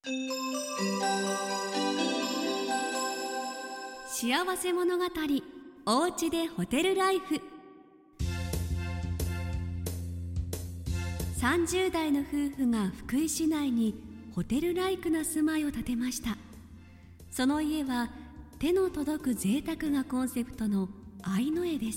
幸せ物語、おうちでホテルライフ。30代の夫婦が福井市内にホテルライクな住まいを建てました。その家は手の届く贅沢がコンセプトの愛の絵です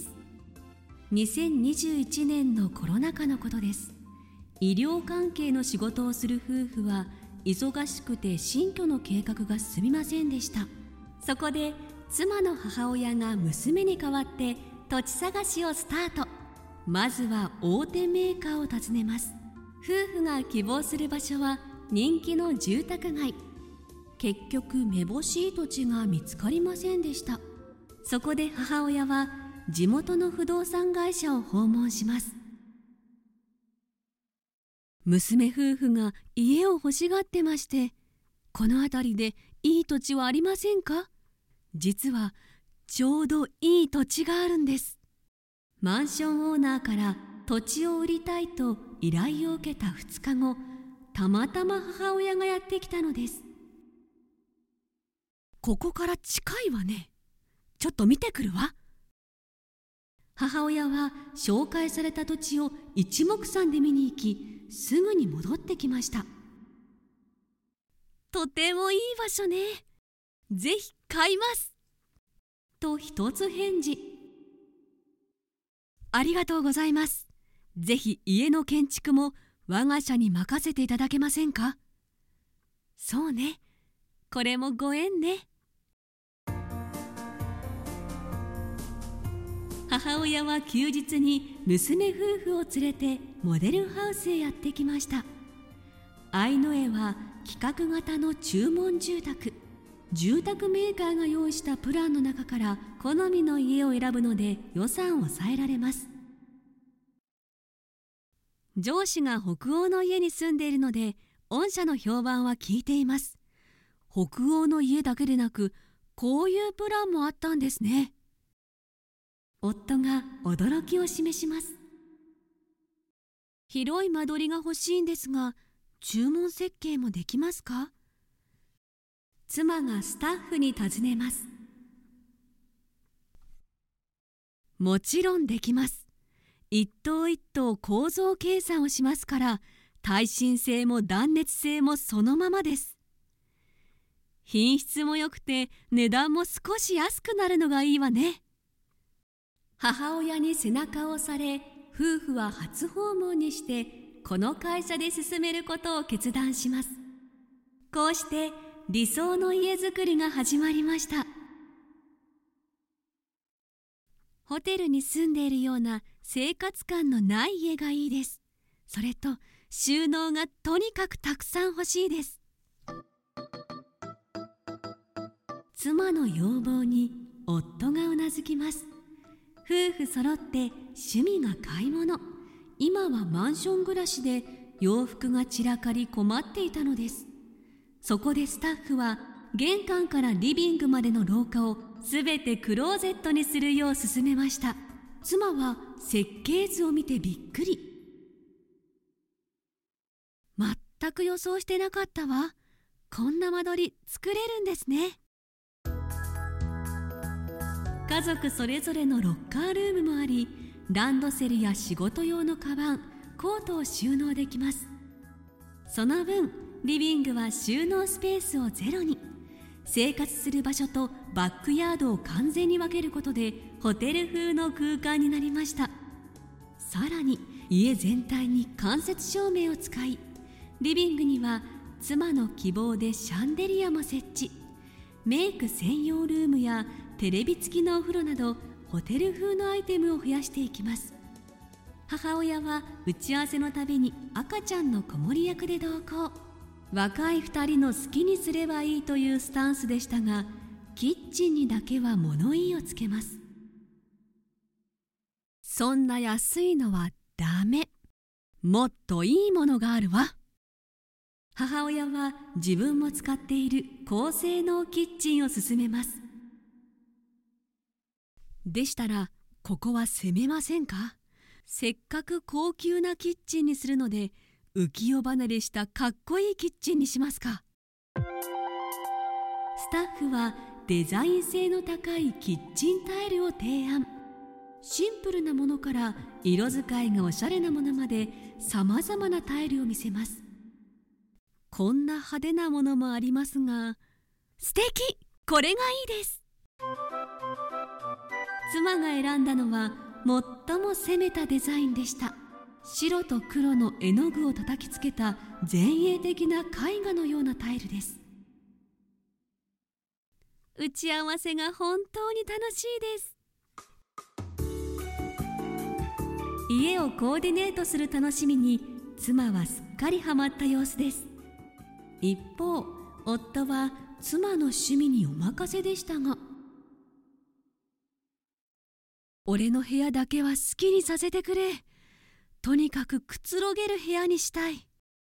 。2021年のコロナ禍のことです。医療関係の仕事をする夫婦は忙しくて新居の計画が進みませんでした。そこで妻の母親が娘に代わって土地探しをスタート。まずは大手メーカーを訪ねます。夫婦が希望する場所は人気の住宅街。結局めぼしい土地が見つかりませんでした。そこで母親は地元の不動産会社を訪問します。娘夫婦が家を欲しがってまして、この辺りでいい土地はありませんか？実はちょうどいい土地があるんです。マンションオーナーから土地を売りたいと依頼を受けた2日後、たまたま母親がやってきたのです。ここから近いわね。ちょっと見てくるわ。母親は紹介された土地を一目散で見に行き、すぐに戻ってきました。とてもいい場所ね。ぜひ買います。と一つ返事。ありがとうございます。ぜひ家の建築も我が社に任せていただけませんか？そうね。これもご縁ね。母親は休日に娘夫婦を連れてモデルハウスへやってきました。愛の絵は規格型の注文住宅。住宅メーカーが用意したプランの中から好みの家を選ぶので予算を抑えられます。上司が北欧の家に住んでいるので、御社の評判は聞いています。北欧の家だけでなく、こういうプランもあったんですね。夫が驚きを示します。広い間取りが欲しいんですが、注文設計もできますか？妻がスタッフに尋ねます。もちろんできます。一棟一棟構造計算をしますから、耐震性も断熱性もそのままです。品質も良くて値段も少し安くなるのがいいわね。母親に背中を押され、夫婦は初訪問にしてこの会社で進めることを決断します。こうして理想の家づくりが始まりました。ホテルに住んでいるような生活感のない家がいいです。それと収納がとにかくたくさん欲しいです。妻の要望に夫がうなずきます。夫婦揃って趣味が買い物。今はマンション暮らしで洋服が散らかり困っていたのです。そこでスタッフは玄関からリビングまでの廊下をすべてクローゼットにするよう勧めました。妻は設計図を見てびっくり。全く予想してなかったわ。こんな間取り作れるんですね。家族それぞれのロッカールームもあり、ランドセルや仕事用のカバン、コートを収納できます。その分リビングは収納スペースをゼロに。生活する場所とバックヤードを完全に分けることでホテル風の空間になりました。さらに家全体に間接照明を使い、リビングには妻の希望でシャンデリアも設置。メイク専用ルームやテレビ付きのお風呂などホテル風のアイテムを増やしていきます。母親は打ち合わせのたびに赤ちゃんの子守役で同行。若い2人の好きにすればいいというスタンスでしたが、キッチンにだけは物言いをつけます。そんな安いのはダメ。もっといいものがあるわ。母親は自分も使っている高性能キッチンを勧めます。でしたらここは攻めませんか？せっかく高級なキッチンにするので、浮世離れしたかっこいいキッチンにしますか。 スタッフはデザイン性の高いキッチンタイルを提案。シンプルなものから色使いがおしゃれなものまでさまざまなタイルを見せます。こんな派手なものもありますが、素敵！これがいいです。妻が選んだのは最も攻めたデザインでした。白と黒の絵の具を叩きつけた前衛的な絵画のようなタイルです。打ち合わせが本当に楽しいです。家をコーディネートする楽しみに妻はすっかりハマった様子です。一方、夫は妻の趣味にお任せでしたが、俺の部屋だけは好きにさせてくれ。とにかくくつろげる部屋にしたい。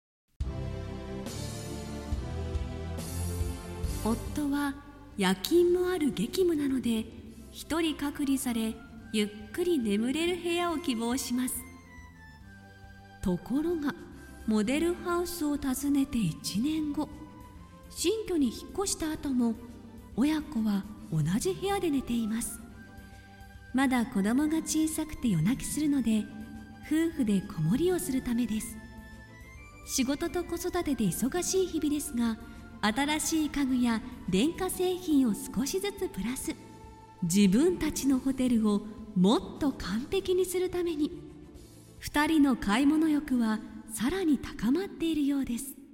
夫は夜勤もある激務なので、一人隔離されゆっくり眠れる部屋を希望します。ところがモデルハウスを訪ねて1年後、新居に引っ越した後も親子は同じ部屋で寝ています。まだ子供が小さくて夜泣きするので、夫婦で子守りをするためです。仕事と子育てで忙しい日々ですが、新しい家具や電化製品を少しずつプラス、自分たちのホテルをもっと完璧にするために、2人の買い物欲はさらに高まっているようです。